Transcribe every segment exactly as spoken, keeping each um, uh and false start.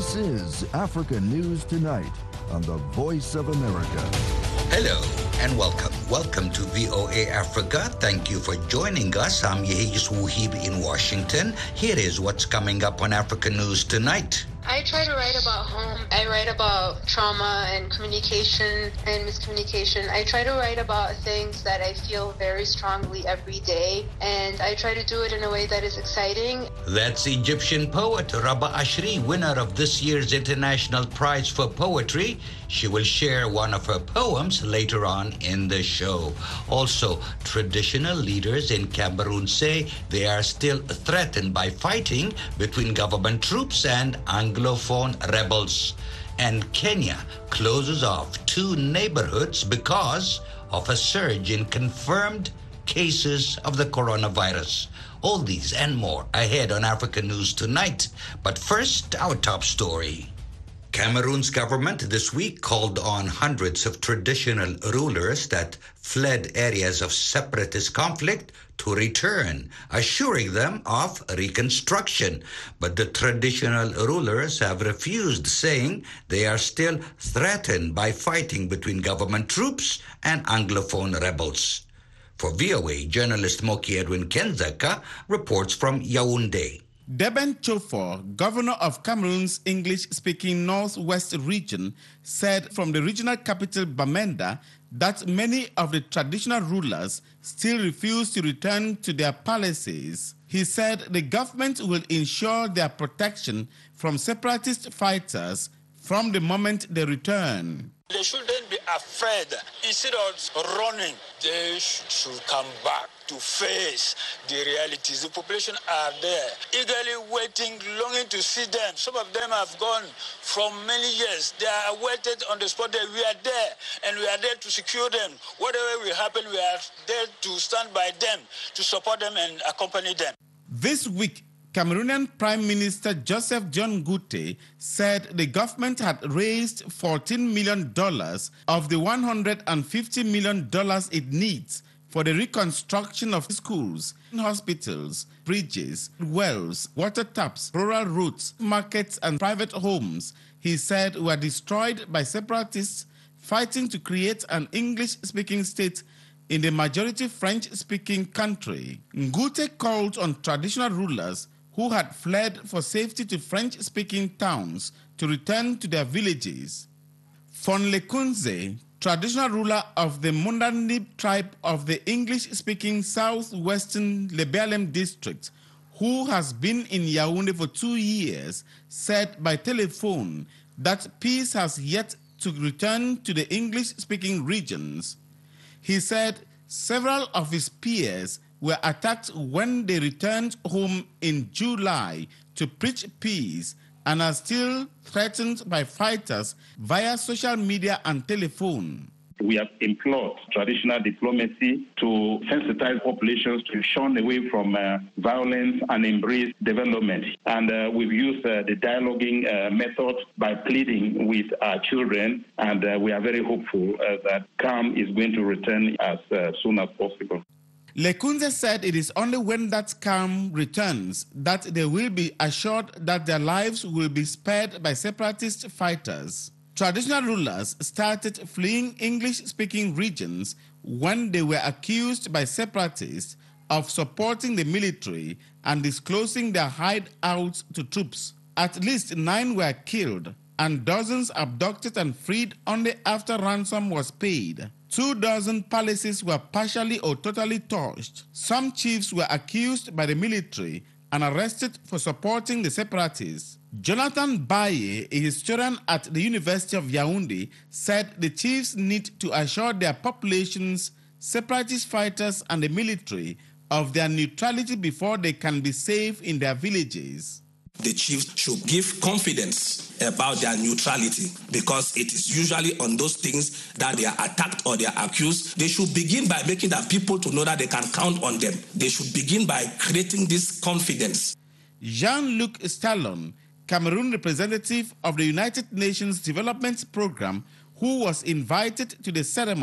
This is Africa News Tonight on the Voice of America. Hello and welcome. Welcome to V O A Africa. Thank you for joining us. I'm Yehis Wuhib in Washington. Here is what's coming up on Africa News Tonight. I try to write about home. I write about trauma and communication and miscommunication. I try to write about things that I feel very strongly every day, and I try to do it in a way that is exciting. That's Egyptian poet Rabah Ashri, winner of this year's International Prize for Poetry. She will share one of her poems later on in the show. Also, traditional leaders in Cameroon say they are still threatened by fighting between government troops and Anglophone rebels. And Kenya closes off two neighborhoods because of a surge in confirmed cases of the coronavirus. All these and more ahead on Africa News Tonight. But first, our top story. Cameroon's government this week called on hundreds of traditional rulers that fled areas of separatist conflict to return, assuring them of reconstruction. But the traditional rulers have refused, saying they are still threatened by fighting between government troops and Anglophone rebels. For V O A, journalist Moki Edwin Kenzaka reports from Yaoundé. Deben Chofor, governor of Cameroon's English-speaking Northwest region, said from the regional capital Bamenda that many of the traditional rulers still refuse to return to their palaces. He said the government will ensure their protection from separatist fighters from the moment they return. They shouldn't be afraid. Instead of running, they should come back to face the realities. The population are there, eagerly waiting, longing to see them. Some of them have gone from many years. They are waited on the spot. We are there, and we are there to secure them. Whatever will happen, we are there to stand by them, to support them and accompany them. This week, Cameroonian Prime Minister Joseph John Goute said the government had raised fourteen million dollars of the one hundred fifty million dollars it needs for the reconstruction of schools, hospitals, bridges, wells, water taps, rural roads, markets, and private homes, he said, were destroyed by separatists fighting to create an English-speaking state in the majority French-speaking country. Ngoute called on traditional rulers who had fled for safety to French-speaking towns to return to their villages. Fonlekunze, traditional ruler of the Mundanib tribe of the English-speaking southwestern Lebalem district, who has been in Yaoundé for two years, said by telephone that peace has yet to return to the English-speaking regions. He said several of his peers were attacked when they returned home in July to preach peace and are still threatened by fighters via social media and telephone. We have implored traditional diplomacy to sensitize populations to shun away from uh, violence and embrace development. And uh, we've used uh, the dialoguing uh, method by pleading with our children, and uh, we are very hopeful uh, that calm is going to return as uh, soon as possible. Lekunze said it is only when that calm returns that they will be assured that their lives will be spared by separatist fighters. Traditional rulers started fleeing English-speaking regions when they were accused by separatists of supporting the military and disclosing their hideouts to troops. At least nine were killed and dozens abducted and freed only after ransom was paid. Two dozen palaces were partially or totally torched. Some chiefs were accused by the military and arrested for supporting the separatists. Jonathan Baye, a historian at the University of Yaoundé, said the chiefs need to assure their populations, separatist fighters and the military of their neutrality before they can be safe in their villages. The chiefs should give confidence about their neutrality, because it is usually on those things that they are attacked or they are accused. They should begin by making their people to know that they can count on them. They should begin by creating this confidence. Jean-Luc Stallon, Cameroon representative of the United Nations Development Programme, who was invited to the ceremony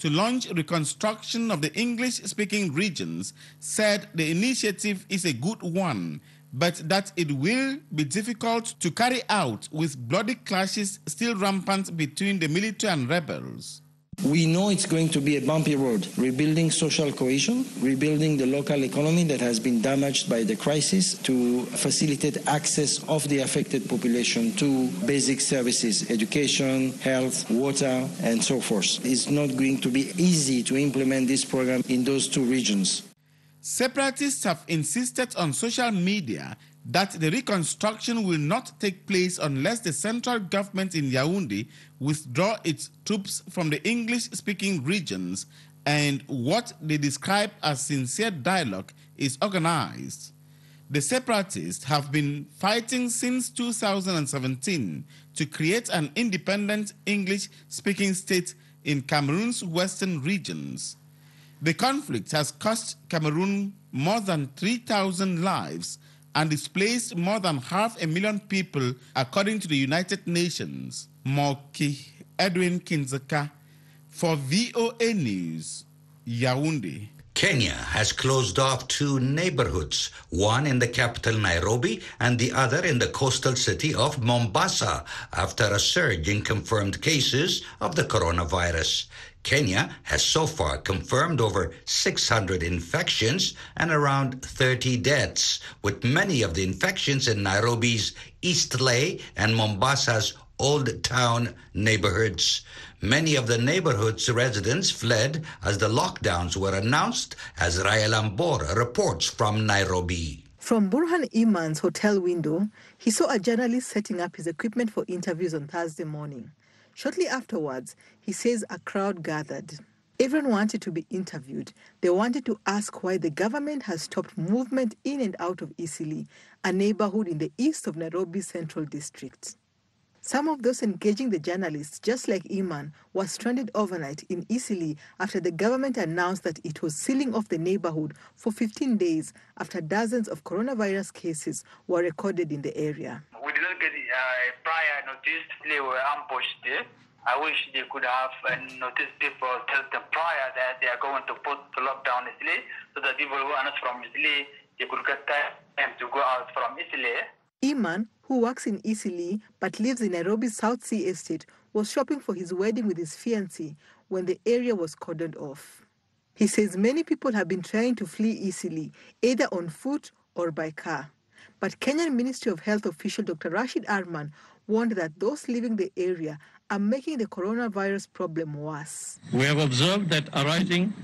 to launch reconstruction of the English-speaking regions, said the initiative is a good one, but that it will be difficult to carry out with bloody clashes still rampant between the military and rebels. We know it's going to be a bumpy road, rebuilding social cohesion, rebuilding the local economy that has been damaged by the crisis to facilitate access of the affected population to basic services, education, health, water, and so forth. It's not going to be easy to implement this program in those two regions. Separatists have insisted on social media that the reconstruction will not take place unless the central government in Yaoundé withdraw its troops from the English-speaking regions and what they describe as sincere dialogue is organized. The separatists have been fighting since two thousand seventeen to create an independent English-speaking state in Cameroon's western regions. The conflict has cost Cameroon more than three thousand lives and displaced more than half a million people, according to the United Nations. Moki Edwin Kinzaka for V O A News, Yaoundé. Kenya has closed off two neighborhoods, one in the capital Nairobi and the other in the coastal city of Mombasa, after a surge in confirmed cases of the coronavirus. Kenya has so far confirmed over six hundred infections and around thirty deaths, with many of the infections in Nairobi's Eastleigh and Mombasa's Old Town neighborhoods. Many of the neighborhood's residents fled as the lockdowns were announced, as Rael Ambora reports from Nairobi. From Burhan Iman's hotel window, he saw a journalist setting up his equipment for interviews on Thursday morning. Shortly afterwards, he says a crowd gathered. Everyone wanted to be interviewed. They wanted to ask why the government has stopped movement in and out of Eastleigh, a neighborhood in the east of Nairobi's Central District. Some of those engaging the journalists, just like Iman, were stranded overnight in Eastleigh after the government announced that it was sealing off the neighborhood for fifteen days after dozens of coronavirus cases were recorded in the area. We did not get uh, prior notice. They were ambushed there. I wish they could have uh, noticed people, tell them prior that they are going to put the lockdown in Eastleigh, so that people who are not from Eastleigh, they could get time to go out from Eastleigh. Iman, who works in Eastleigh but lives in Nairobi's South Sea Estate, was shopping for his wedding with his fiancée when the area was cordoned off. He says many people have been trying to flee Eastleigh, either on foot or by car. But Kenyan Ministry of Health official Doctor Rashid Arman warned that those leaving the area are making the coronavirus problem worse. We have observed that arising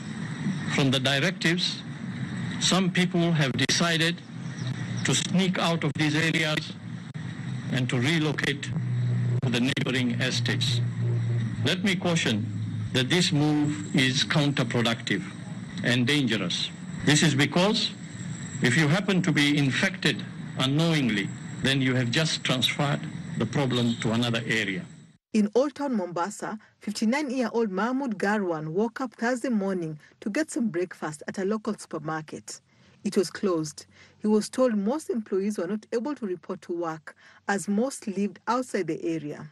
from the directives, some people have decided to sneak out of these areas and to relocate to the neighboring estates. Let me caution that this move is counterproductive and dangerous. This is because if you happen to be infected unknowingly, then you have just transferred the problem to another area. In Old Town Mombasa, fifty-nine-year-old Mahmoud Garwan woke up Thursday morning to get some breakfast at a local supermarket. It was closed. He was told most employees were not able to report to work, as most lived outside the area.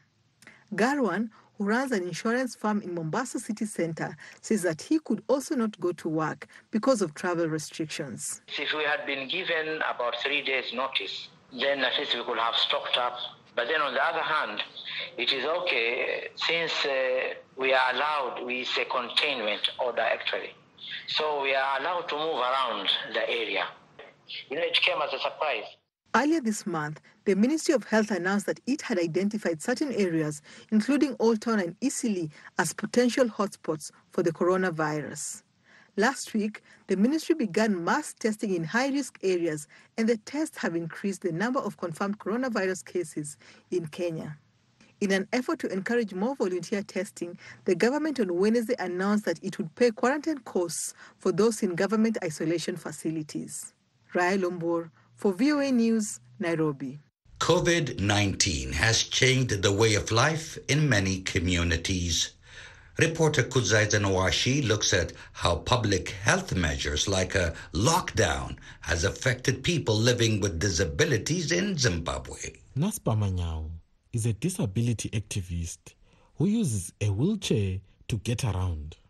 Garwan, who runs an insurance firm in Mombasa city center, says that he could also not go to work because of travel restrictions. If we had been given about three days notice, then at least we could have stocked up. But then on the other hand, it is okay since uh, we are allowed, we say containment order actually. So we are allowed to move around the area. You know, it came as a surprise. Earlier this month, the Ministry of Health announced that it had identified certain areas, including Old Town and Eastleigh, as potential hotspots for the coronavirus. Last week, the ministry began mass testing in high-risk areas, and the tests have increased the number of confirmed coronavirus cases in Kenya. In an effort to encourage more volunteer testing, the government on Wednesday announced that it would pay quarantine costs for those in government isolation facilities. Rael Ombor for V O A News, Nairobi. COVID nineteen has changed the way of life in many communities. Reporter Kudzai Zanawashi looks at how public health measures like a lockdown has affected people living with disabilities in Zimbabwe. Naspa Manyao is a disability activist who uses a wheelchair to get around.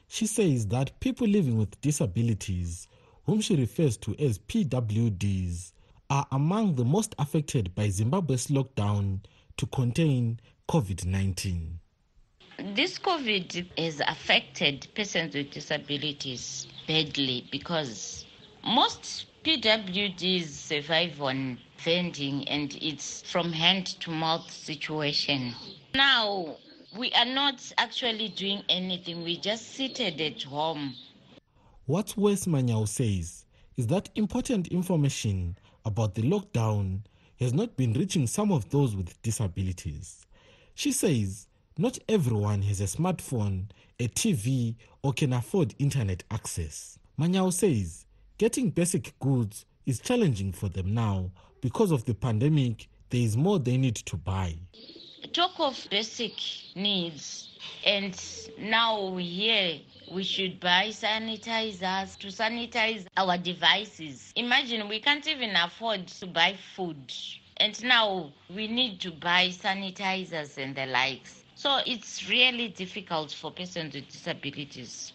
She says that people living with disabilities, whom she refers to as P W Ds, are among the most affected by Zimbabwe's lockdown to contain COVID nineteen. This COVID has affected persons with disabilities badly because most P W Ds survive on vending and it's from hand to mouth situation. Now, we are not actually doing anything. We just seated at home. What Wes Manyao says is that important information about the lockdown has not been reaching some of those with disabilities. She says not everyone has a smartphone, a T V, or can afford internet access. Manyao says getting basic goods is challenging for them now because of the pandemic. There is more they need to buy. Talk of basic needs, and now we hear we should buy sanitizers to sanitize our devices. Imagine we can't even afford to buy food, and now we need to buy sanitizers and the likes. So it's really difficult for persons with disabilities.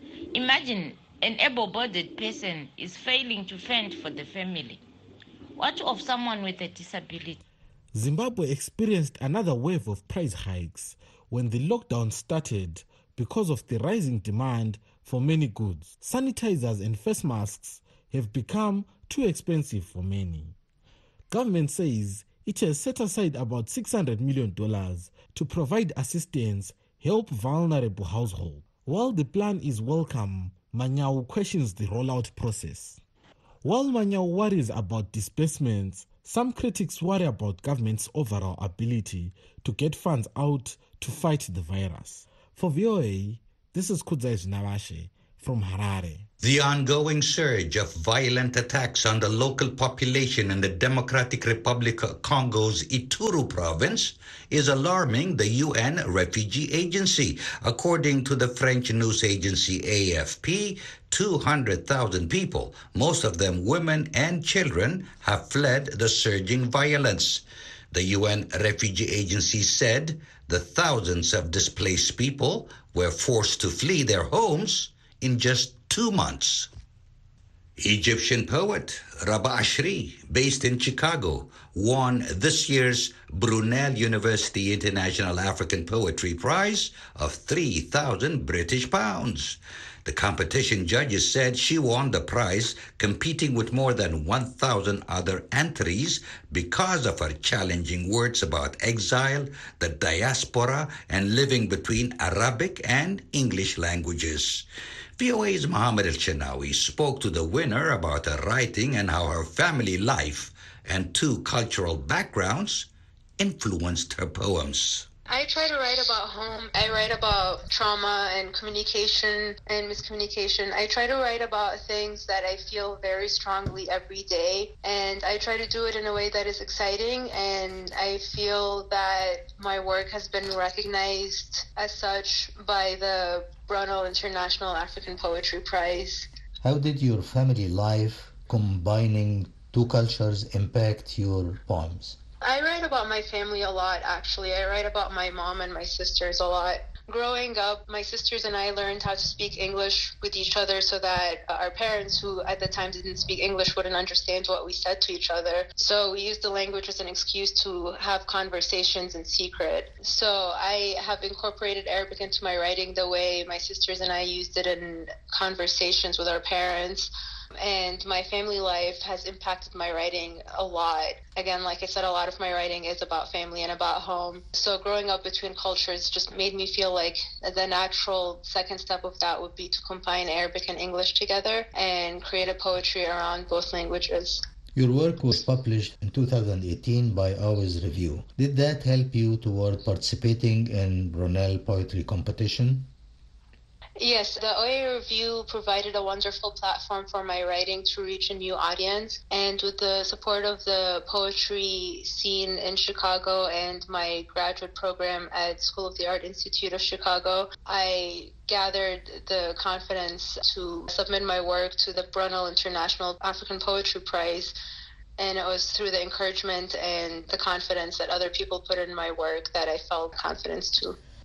Imagine an able-bodied person is failing to fend for the family. What of someone with a disability? Zimbabwe experienced another wave of price hikes when the lockdown started because of the rising demand for many goods. Sanitizers and face masks have become too expensive for many. Government says it has set aside about six hundred million dollars to provide assistance, help vulnerable households. While the plan is welcome, Manyao questions the rollout process. While Manyao worries about disbursements, some critics worry about government's overall ability to get funds out to fight the virus. For V O A, this is Kudzai Navashe from Harare. The ongoing surge of violent attacks on the local population in the Democratic Republic of Congo's Ituri province is alarming the U N Refugee Agency. According to the French news agency A F P, two hundred thousand people, most of them women and children, have fled the surging violence. The U N Refugee Agency said the thousands of displaced people were forced to flee their homes in just two months. Egyptian poet Rabah Ashri, based in Chicago, won this year's Brunel University International African Poetry Prize of three thousand British pounds. The competition judges said she won the prize competing with more than one thousand other entries because of her challenging words about exile, the diaspora, and living between Arabic and English languages. V O A's Mohammed El-Chenawi spoke to the winner about her writing and how her family life and two cultural backgrounds influenced her poems. I try to write about home. I write about trauma and communication and miscommunication. I try to write about things that I feel very strongly every day, and I try to do it in a way that is exciting, and I feel that my work has been recognized as such by the Brunel International African Poetry Prize. How did your family life combining two cultures impact your poems? I write about my family a lot, actually. I write about my mom and my sisters a lot. Growing up, my sisters and I learned how to speak English with each other so that our parents, who at the time didn't speak English, wouldn't understand what we said to each other. So we used the language as an excuse to have conversations in secret. So I have incorporated Arabic into my writing the way my sisters and I used it in conversations with our parents. And my family life has impacted my writing a lot. Again, like I said, a lot of my writing is about family and about home. So growing up between cultures just made me feel like the natural second step of that would be to combine Arabic and English together and create a poetry around both languages. Your work was published in two thousand eighteen by Always Review. Did that help you toward participating in Brunel Poetry Competition? Yes, the O A Review provided a wonderful platform for my writing to reach a new audience. And with the support of the poetry scene in Chicago and my graduate program at School of the Art Institute of Chicago, I gathered the confidence to submit my work to the Brunel International African Poetry Prize. And it was through the encouragement and the confidence that other people put in my work that I felt confidence to.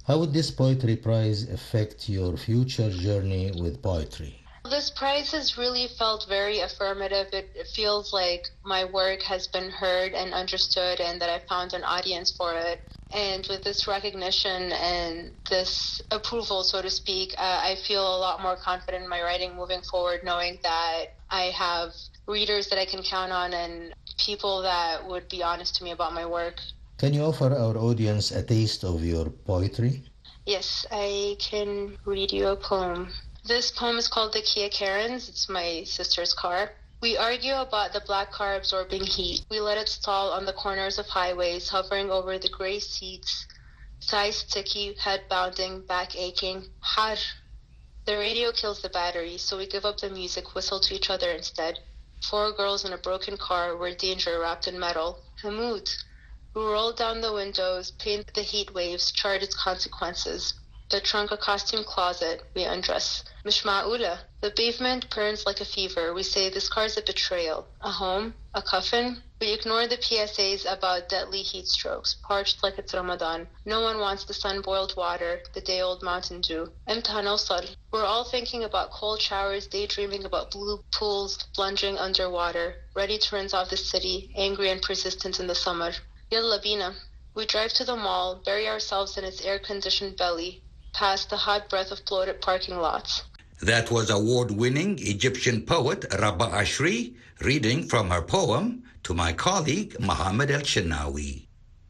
How would this poetry prize affect your future journey with poetry? This prize has really felt very affirmative. It, it feels like my work has been heard and understood and that I found an audience for it. And with this recognition and this approval, so to speak, uh, I feel a lot more confident in my writing moving forward, knowing that I have readers that I can count on and people that would be honest to me about my work. Can you offer our audience a taste of your poetry? Yes, I can read you a poem. This poem is called The Kia Karens. It's my sister's car. We argue about the black car absorbing heat. We let it stall on the corners of highways, hovering over the gray seats. Thighs sticky, head bounding, back aching. Har. The radio kills the battery, so we give up the music, whistle to each other instead. Four girls in a broken car, we're danger wrapped in metal. Hamoud. We roll down the windows, paint the heat waves, chart its consequences. The trunk a costume closet, we undress. Mishma'ula. The pavement burns like a fever. We say this car's a betrayal. A home? A coffin? We ignore the P S As about deadly heat strokes, parched like it's Ramadan. No one wants the sun-boiled water, the day-old Mountain Dew. Imta nowsal. We're all thinking about cold showers, daydreaming about blue pools, plunging underwater, ready to rinse off the city, angry and persistent in the summer. Yalla bina. We drive to the mall, bury ourselves in its air-conditioned belly, past the hot breath of bloated parking lots. That was award-winning Egyptian poet Rabaa Ashri reading from her poem to my colleague Mohammed El-Shenawi.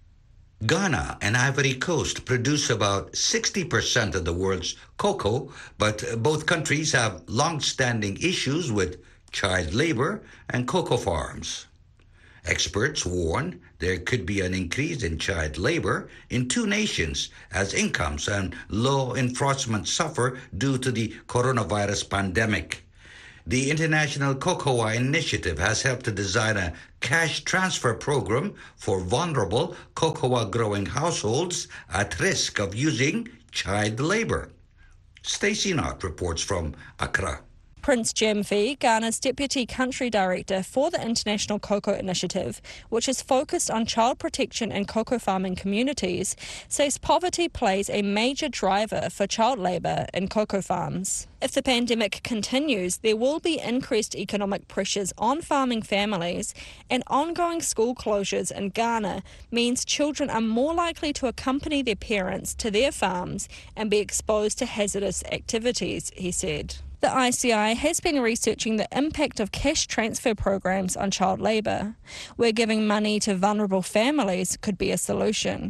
Ghana and Ivory Coast produce about sixty percent of the world's cocoa, but both countries have long-standing issues with child labor and cocoa farms. Experts warn there could be an increase in child labor in two nations as incomes and law enforcement suffer due to the coronavirus pandemic. The International Cocoa Initiative has helped to design a cash transfer program for vulnerable cocoa-growing households at risk of using child labor. Stacey Knott reports from Accra. Prince Jem Fee, Ghana's Deputy Country Director for the International Cocoa Initiative, which is focused on child protection in cocoa farming communities, says poverty plays a major driver for child labour in cocoa farms. If the pandemic continues, there will be increased economic pressures on farming families, and ongoing school closures in Ghana means children are more likely to accompany their parents to their farms and be exposed to hazardous activities, he said. The I C I has been researching the impact of cash transfer programs on child labour, where giving money to vulnerable families could be a solution.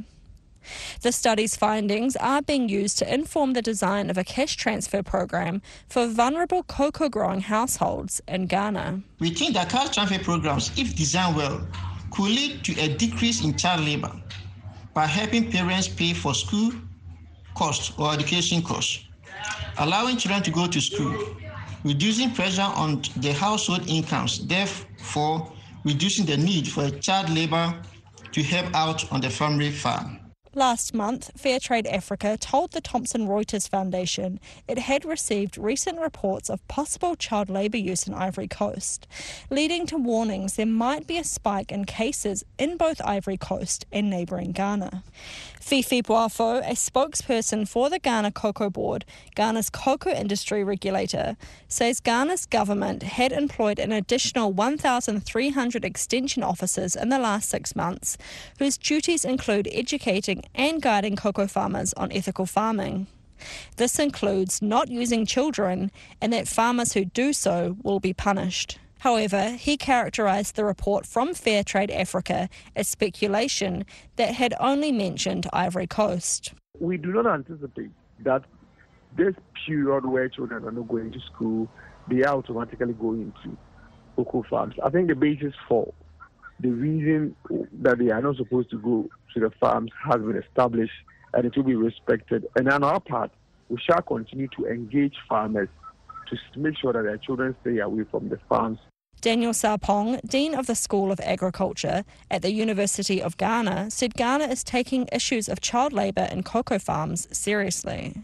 The study's findings are being used to inform the design of a cash transfer program for vulnerable cocoa-growing households in Ghana. We think that cash transfer programs, if designed well, could lead to a decrease in child labour by helping parents pay for school costs or education costs, allowing children to go to school, reducing pressure on the household incomes, therefore reducing the need for child labour to help out on the family farm. Last month, Fairtrade Africa told the Thomson Reuters Foundation it had received recent reports of possible child labour use in Ivory Coast, leading to warnings there might be a spike in cases in both Ivory Coast and neighbouring Ghana. Fifi Boafo, a spokesperson for the Ghana Cocoa Board, Ghana's cocoa industry regulator, says Ghana's government had employed an additional one thousand three hundred extension officers in the last six months, whose duties include educating and guiding cocoa farmers on ethical farming. This includes not using children, and that farmers who do so will be punished. However, he characterised the report from Fairtrade Africa as speculation that had only mentioned Ivory Coast. We do not anticipate that this period where children are not going to school, they are automatically going to cocoa farms. I think the basis for the reason that they are not supposed to go to the farms has been established, and it will be respected. And on our part, we shall continue to engage farmers to make sure that their children stay away from the farms. Daniel Sarpong, Dean of the School of Agriculture at the University of Ghana, said Ghana is taking issues of child labour in cocoa farms seriously.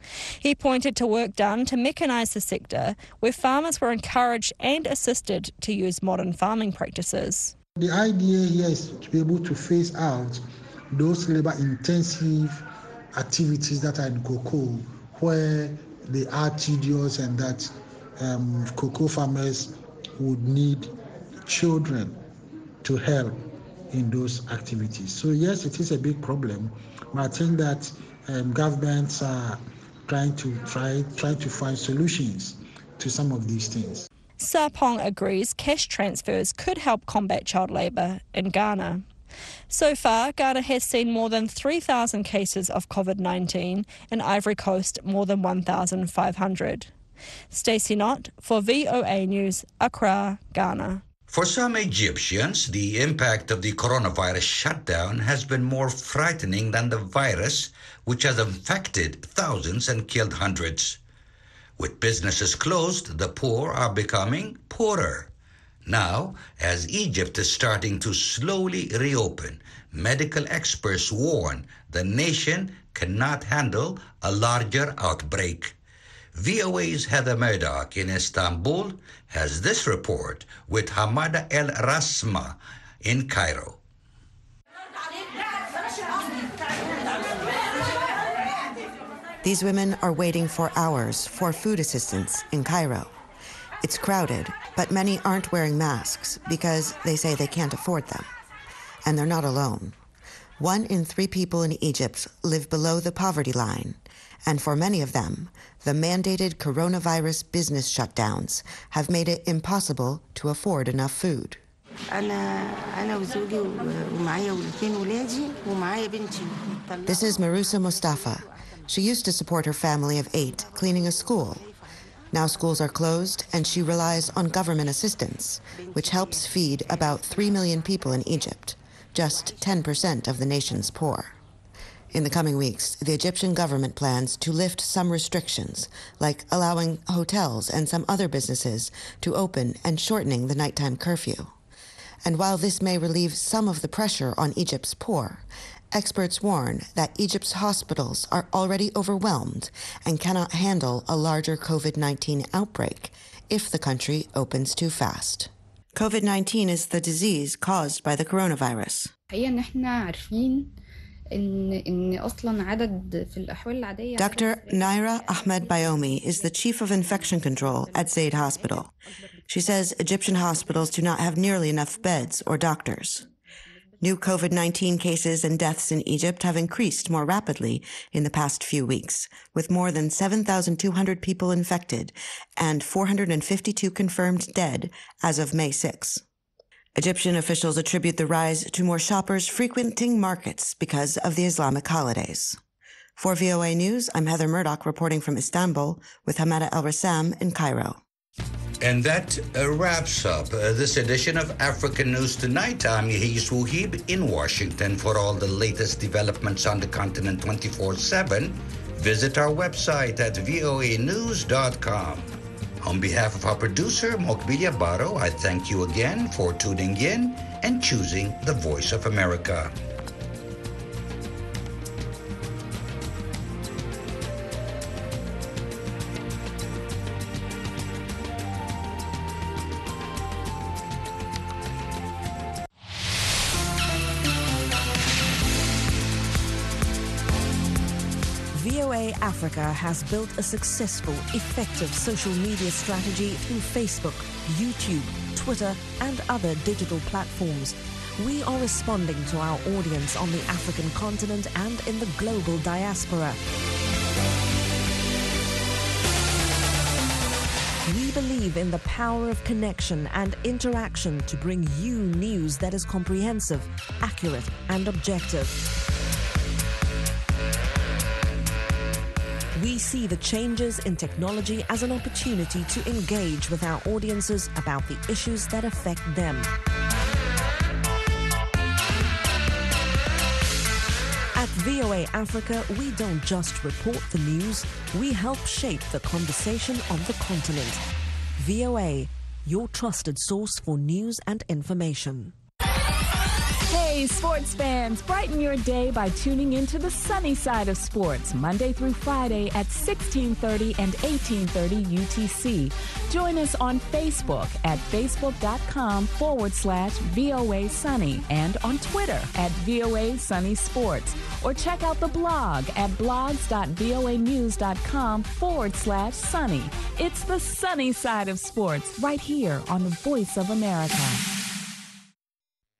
He pointed to work done to mechanise the sector, where farmers were encouraged and assisted to use modern farming practices. The idea here is to be able to phase out those labour-intensive activities that are in cocoa where they are tedious and that um, cocoa farmers would need children to help in those activities. So yes, it is a big problem, but I think that um, governments are trying to try try to find solutions to some of these things. Sarpong agrees cash transfers could help combat child labour in Ghana. So far, Ghana has seen more than three thousand cases of COVID nineteen, and Ivory Coast more than one thousand five hundred. Stacey Knott for V O A News, Accra, Ghana. For some Egyptians, the impact of the coronavirus shutdown has been more frightening than the virus, which has infected thousands and killed hundreds. With businesses closed, the poor are becoming poorer. Now, as Egypt is starting to slowly reopen, medical experts warn the nation cannot handle a larger outbreak. V O A's Heather Murdoch in Istanbul has this report with Hamada El Rasma in Cairo. These women are waiting for hours for food assistance in Cairo. It's crowded, but many aren't wearing masks because they say they can't afford them. And they're not alone. One in three people in Egypt live below the poverty line. And for many of them, the mandated coronavirus business shutdowns have made it impossible to afford enough food. This is Marusa Mustafa. She used to support her family of eight cleaning a school. Now schools are closed and she relies on government assistance, which helps feed about three million people in Egypt, just ten percent of the nation's poor. In the coming weeks, the Egyptian government plans to lift some restrictions, like allowing hotels and some other businesses to open and shortening the nighttime curfew. And while this may relieve some of the pressure on Egypt's poor, experts warn that Egypt's hospitals are already overwhelmed and cannot handle a larger COVID nineteen outbreak if the country opens too fast. COVID nineteen is the disease caused by the coronavirus. Doctor Naira Ahmed Bayomi is the chief of infection control at Zaid Hospital. She says Egyptian hospitals do not have nearly enough beds or doctors. New COVID nineteen cases and deaths in Egypt have increased more rapidly in the past few weeks, with more than seven thousand two hundred people infected and four hundred fifty-two confirmed dead as of May sixth. Egyptian officials attribute the rise to more shoppers frequenting markets because of the Islamic holidays. For V O A News, I'm Heather Murdoch reporting from Istanbul with Hamada El Rassam in Cairo. And that uh, wraps up uh, this edition of African News Tonight. I'm Yehis Wuhib in Washington. For all the latest developments on the continent twenty-four seven, visit our website at V O A news dot com. On behalf of our producer, Mokbilia Baro, I thank you again for tuning in and choosing the Voice of America. V O A Africa has built a successful, effective social media strategy through Facebook, YouTube, Twitter, and other digital platforms. We are responding to our audience on the African continent and in the global diaspora. We believe in the power of connection and interaction to bring you news that is comprehensive, accurate, and objective. We see the changes in technology as an opportunity to engage with our audiences about the issues that affect them. At V O A Africa, we don't just report the news, we help shape the conversation on the continent. V O A, your trusted source for news and information. Hey, sports fans, brighten your day by tuning into the sunny side of sports, Monday through Friday at sixteen thirty and eighteen thirty U T C. Join us on Facebook at facebook.com forward slash VOA Sunny and on Twitter at VOA Sunny Sports. Or check out the blog at blogs.voanews.com forward slash sunny. It's the sunny side of sports right here on the Voice of America.